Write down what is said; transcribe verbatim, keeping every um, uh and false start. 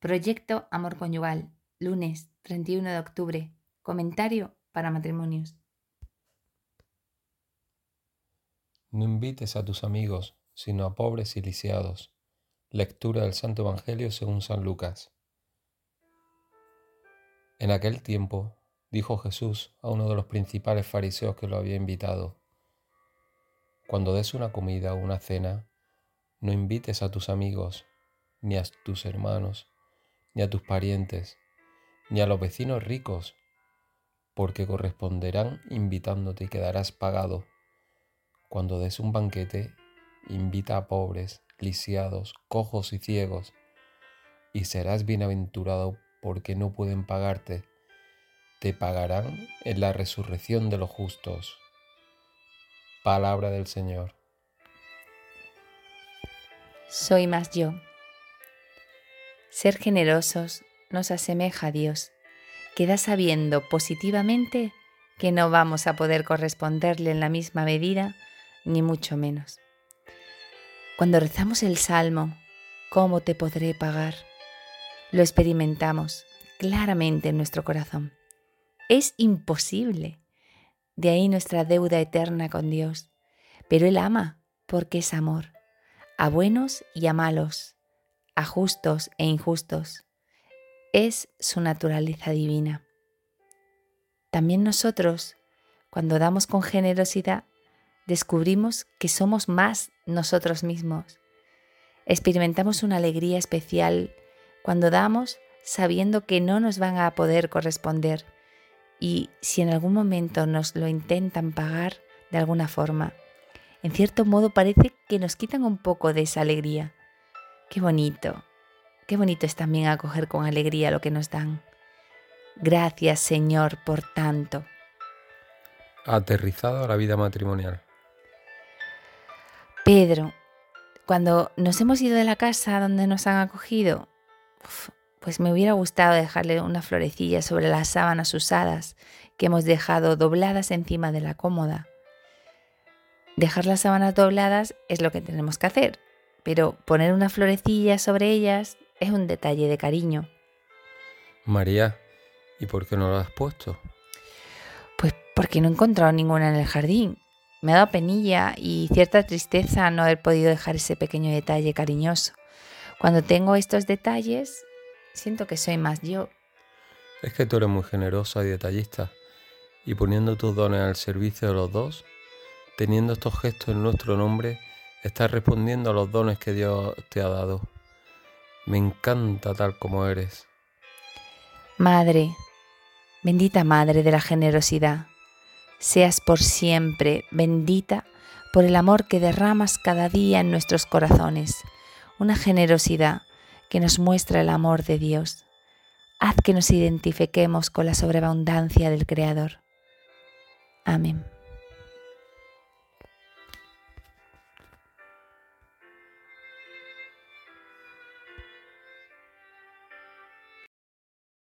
Proyecto Amor Conyugal, lunes treinta y uno de octubre. Comentario para matrimonios. No invites a tus amigos, sino a pobres y lisiados. Lectura del Santo Evangelio según San Lucas. En aquel tiempo dijo Jesús a uno de los principales fariseos que lo había invitado: Cuando des una comida o una cena, no invites a tus amigos, ni a tus hermanos, ni a tus parientes, ni a los vecinos ricos, porque corresponderán invitándote y quedarás pagado. Cuando des un banquete, invita a pobres, lisiados, cojos y ciegos, y serás bienaventurado porque no pueden pagarte. Te pagarán en la resurrección de los justos. Palabra del Señor. Soy más yo. Ser generosos nos asemeja a Dios, que da sabiendo positivamente que no vamos a poder corresponderle en la misma medida, ni mucho menos. Cuando rezamos el Salmo, ¿cómo te podré pagar?, lo experimentamos claramente en nuestro corazón. Es imposible. De ahí nuestra deuda eterna con Dios. Pero Él ama porque es amor, a buenos y a malos, a justos e injustos. Es su naturaleza divina. También nosotros, cuando damos con generosidad, descubrimos que somos más nosotros mismos. Experimentamos una alegría especial cuando damos sabiendo que no nos van a poder corresponder, y si en algún momento nos lo intentan pagar de alguna forma, en cierto modo parece que nos quitan un poco de esa alegría. Qué bonito, qué bonito es también acoger con alegría lo que nos dan. Gracias, Señor, por tanto. Aterrizado a la vida matrimonial. Pedro, cuando nos hemos ido de la casa donde nos han acogido, uf, pues me hubiera gustado dejarle una florecilla sobre las sábanas usadas que hemos dejado dobladas encima de la cómoda. Dejar las sábanas dobladas es lo que tenemos que hacer, pero poner una florecilla sobre ellas es un detalle de cariño. María, ¿y por qué no lo has puesto? Pues porque no he encontrado ninguna en el jardín. Me ha dado penilla y cierta tristeza no haber podido dejar ese pequeño detalle cariñoso. Cuando tengo estos detalles, siento que soy más yo. Es que tú eres muy generosa y detallista, y poniendo tus dones al servicio de los dos, teniendo estos gestos en nuestro nombre, estás respondiendo a los dones que Dios te ha dado. Me encanta tal como eres. Madre, bendita Madre de la generosidad, seas por siempre bendita por el amor que derramas cada día en nuestros corazones, una generosidad que nos muestra el amor de Dios. Haz que nos identifiquemos con la sobreabundancia del Creador. Amén.